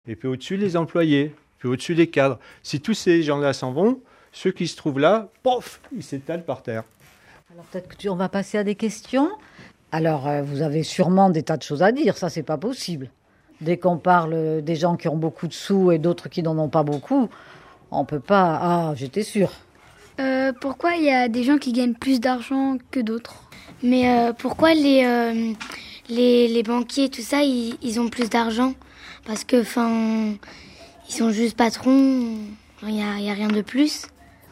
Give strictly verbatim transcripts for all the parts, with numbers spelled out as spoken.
Et puis au-dessus, les employés. Puis au-dessus, les cadres. Si tous ces gens-là s'en vont, ceux qui se trouvent là, pof, ils s'étalent par terre. Alors peut-être que tu, on va passer à des questions. Alors euh, vous avez sûrement des tas de choses à dire, ça c'est pas possible. Dès qu'on parle des gens qui ont beaucoup de sous et d'autres qui n'en ont pas beaucoup, on peut pas... Ah, j'étais sûre. Euh, pourquoi il y a des gens qui gagnent plus d'argent que d'autres ? Mais euh, pourquoi les, euh, les, les banquiers, tout ça, ils, ils ont plus d'argent ? Parce que, enfin, ils sont juste patrons, il n'y a, y a rien de plus.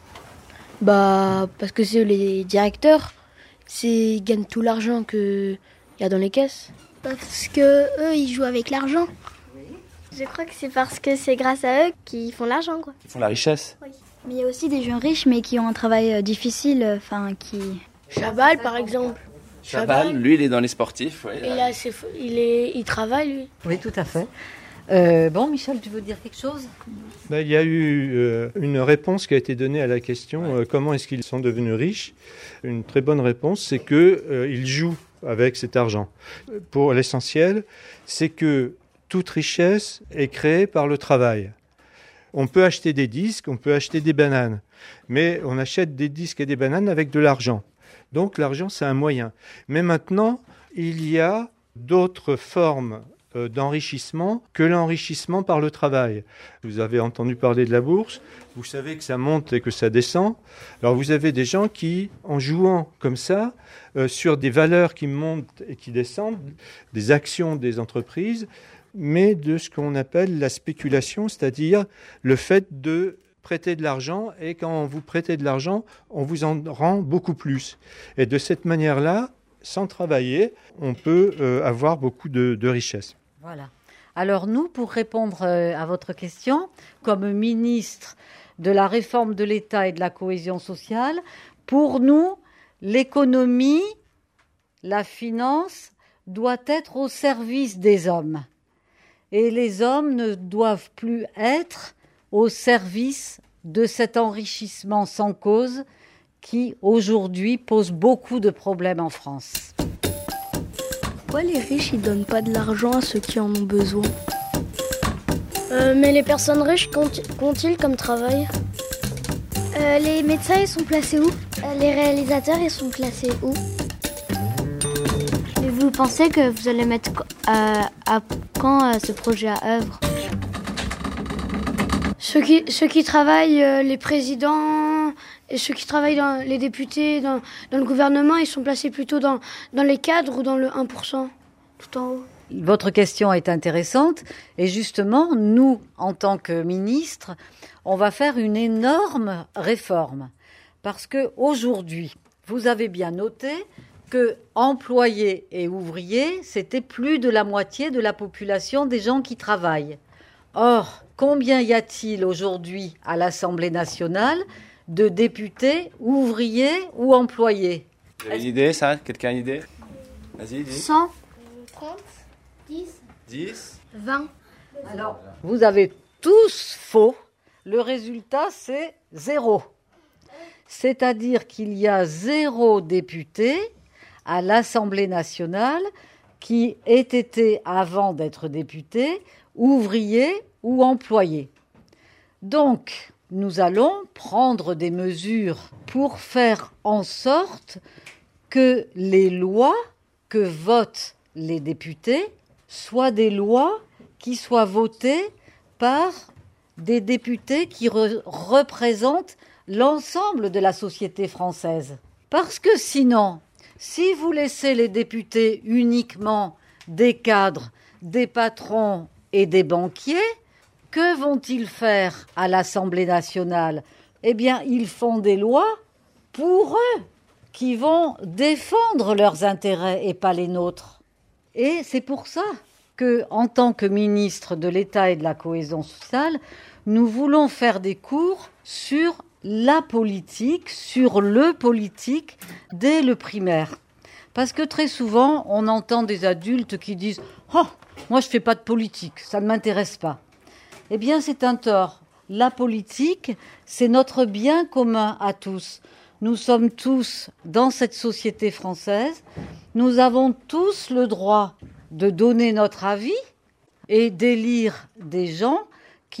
Bah, parce que c'est les directeurs, c'est, ils gagnent tout l'argent qu'il y a dans les caisses. Parce que eux, ils jouent avec l'argent. Je crois que c'est parce que c'est grâce à eux qu'ils font l'argent, quoi. Ils font la richesse. Oui. Mais il y a aussi des gens riches, mais qui ont un travail difficile, enfin, qui... Chabal, par exemple. Chabal, lui, il est dans les sportifs. Ouais, il, a, c'est, il, est, il travaille, lui. Oui, tout à fait. Euh, bon, Michel, tu veux dire quelque chose ? Ben, il y a eu euh, une réponse qui a été donnée à la question euh, comment est-ce qu'ils sont devenus riches ? Une très bonne réponse, c'est qu'ils euh, jouent avec cet argent. Pour l'essentiel, c'est que toute richesse est créée par le travail. On peut acheter des disques, on peut acheter des bananes, mais on achète des disques et des bananes avec de l'argent. Donc l'argent, c'est un moyen. Mais maintenant, il y a d'autres formes d'enrichissement que l'enrichissement par le travail. Vous avez entendu parler de la bourse, vous savez que ça monte et que ça descend. Alors vous avez des gens qui, en jouant comme ça, euh, sur des valeurs qui montent et qui descendent, des actions des entreprises, mais de ce qu'on appelle la spéculation, c'est-à-dire le fait de prêter de l'argent, et quand vous prêtez de l'argent, on vous en rend beaucoup plus. Et de cette manière-là, sans travailler, on peut euh, avoir beaucoup de, de richesses. Voilà. Alors nous, pour répondre à votre question, comme ministre de la réforme de l'État et de la cohésion sociale, pour nous, l'économie, la finance doit être au service des hommes. Et les hommes ne doivent plus être au service de cet enrichissement sans cause qui, aujourd'hui, pose beaucoup de problèmes en France. Pourquoi les riches, ils donnent pas de l'argent à ceux qui en ont besoin ? euh, Mais les personnes riches, qu'ont-ils comme travail ? euh, Les médecins, ils sont placés où ? euh, Les réalisateurs, ils sont placés où ? Et vous pensez que vous allez mettre euh, à quand euh, ce projet à œuvre ? Ceux qui, ceux qui travaillent, euh, les présidents et ceux qui travaillent, dans les députés, dans, dans le gouvernement, ils sont placés plutôt dans, dans les cadres ou dans le un pour cent, tout en haut. Votre question est intéressante et justement, nous, en tant que ministres, on va faire une énorme réforme. Parce qu'aujourd'hui, vous avez bien noté que employés et ouvriers, c'était plus de la moitié de la population des gens qui travaillent. Or, combien y a-t-il aujourd'hui à l'Assemblée nationale de députés, ouvriers ou employés ? Vous avez une idée, ça ? Quelqu'un a une idée ? Vas-y, dis. cent, trente, dix, dix, vingt. Alors, vous avez tous faux. Le résultat, c'est zéro. C'est-à-dire qu'il y a zéro député à l'Assemblée nationale qui ait été, avant d'être député, ouvrier ou employé. Donc, nous allons prendre des mesures pour faire en sorte que les lois que votent les députés soient des lois qui soient votées par des députés qui re- représentent l'ensemble de la société française. Parce que sinon, si vous laissez les députés uniquement des cadres, des patrons et des banquiers, que vont-ils faire à l'Assemblée nationale ? Eh bien, ils font des lois pour eux, qui vont défendre leurs intérêts et pas les nôtres. Et c'est pour ça que, en tant que ministre de l'État et de la cohésion sociale, nous voulons faire des cours sur la politique, sur le politique, dès le primaire. Parce que très souvent, on entend des adultes qui disent « Oh, moi je ne fais pas de politique, ça ne m'intéresse pas ». Eh bien, c'est un tort. La politique, c'est notre bien commun à tous. Nous sommes tous dans cette société française. Nous avons tous le droit de donner notre avis et d'élire des gens